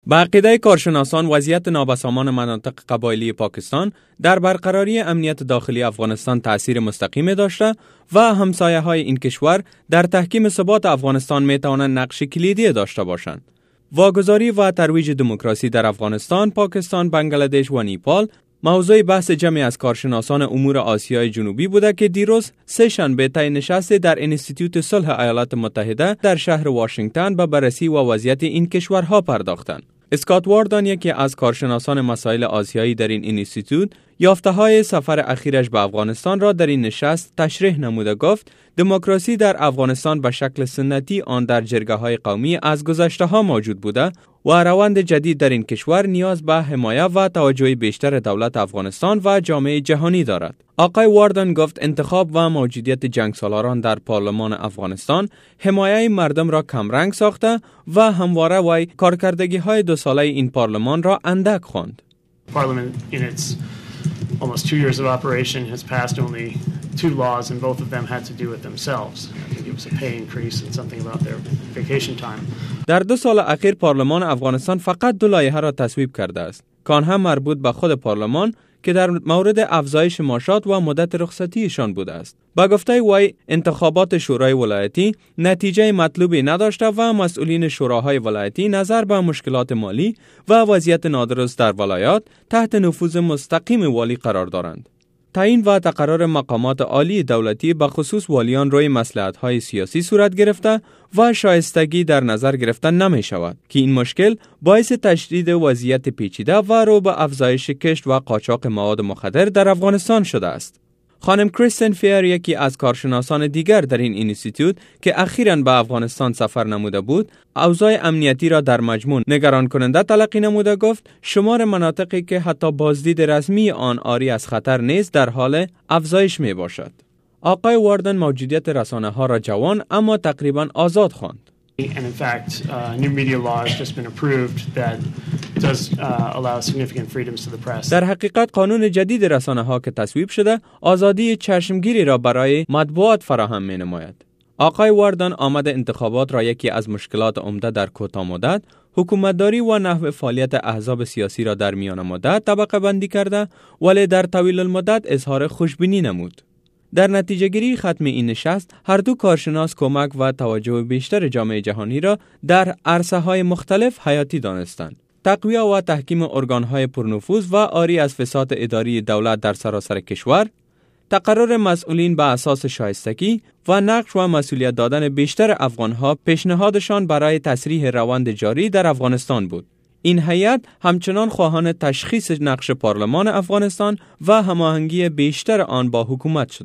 به عقیده کارشناسان وضعیت نابسامان مناطق قبایلی پاکستان در برقراری امنیت داخلی افغانستان تأثیر مستقیم داشته و همسایه‌های این کشور در تحکیم ثبات افغانستان می‌توانند نقش کلیدی داشته باشند. واگذاری و ترویج دموکراسی در افغانستان، پاکستان، بنگلادش و نیپال موضوع بحث جمعی از کارشناسان امور آسیای جنوبی بوده که دیروز سه شنبه طی نشستی در انستیتوت صلح ایالات متحده در شهر واشنگتن به بررسی و وضعیت این کشورها پرداختند. اسکات واردن، یکی از کارشناسان مسائل آسیایی در این انستیتوت، یافته‌های سفر اخیرش به افغانستان را در این نشست تشریح نموده گفت دموکراسی در افغانستان به شکل سنتی آن در جرگه‌های قومی از گذشته‌ها موجود بوده و روند جدید در این کشور نیاز به حمایت و توجه بیشتر دولت افغانستان و جامعه جهانی دارد. آقای واردن گفت انتخاب و موجودیت جنگسالاران در پارلمان افغانستان حمایت مردم را کمرنگ ساخته و همواره وی کارکردگی‌های 2 ساله این پارلمان را اندک خواند. Parliament in its almost 2 years of operation has passed only 2 laws and both of them had to do with themselves. I think it was a pay increase and something about their vacation time. در 2 سال اخیر پارلمان افغانستان فقط 2 لایحه را تصویب کرده است که آنها مربوط به خود پارلمان که در مورد افزایش معاشات و مدت رخصتیشان بوده است. با گفته وی انتخابات شورای ولایتی نتیجه مطلوبی نداشته و مسئولین شوراهای ولایتی نظر به مشکلات مالی و وضعیت نادرست در ولایات تحت نفوذ مستقیم والی قرار دارند. تعیین و تقرار مقامات عالی دولتی به خصوص والیان روی مصلحت‌های سیاسی صورت گرفته و شایستگی در نظر گرفته نمی شود که این مشکل باعث تشدید وضعیت پیچیده و رو به افزایش کشت و قاچاق مواد مخدر در افغانستان شده است. خانم کریستین فیر، یکی از کارشناسان دیگر در این انستیتوت که اخیراً به افغانستان سفر نموده بود، اوضاع امنیتی را در مجموع نگران کننده تلقی نموده گفت شمار مناطقی که حتی بازدید رسمی آن عاری از خطر نیست در حال افزایش می باشد. آقای واردن موجودیت رسانه‌ها را جوان اما تقریباً آزاد خواند. And in fact, new media law has just been approved that does allow significant freedoms to the press. در حقیقت قانون جدید رسانه‌ها که تصویب شده آزادی چشمگیری را برای مطبوعات فراهم می‌نماید. آقای واردن آمد انتخابات را یکی از مشکلات عمده در کوتاه مدت، حکومتداری و نحو فعالیت احزاب سیاسی را در میان مدت طبقه بندی کرده، ولی در طویل المدت اظهار خوشبینی نمود. در نتیجه گیری ختم این نشست، هر دو کارشناس کمک و توجه بیشتر جامعه جهانی را در عرصه‌های مختلف حیاتی دانستند. تقویت و تحکیم ارگان‌های پرنفوذ و عاری از فساد اداری دولت در سراسر کشور، تقرر مسئولین به اساس شایستگی و نقش و مسئولیت دادن بیشتر افغان‌ها پیشنهادشان برای تسریع روند جاری در افغانستان بود. این هیئت همچنان خواهان تشخیص نقش پارلمان افغانستان و هماهنگی بیشتر آن با حکومت شد.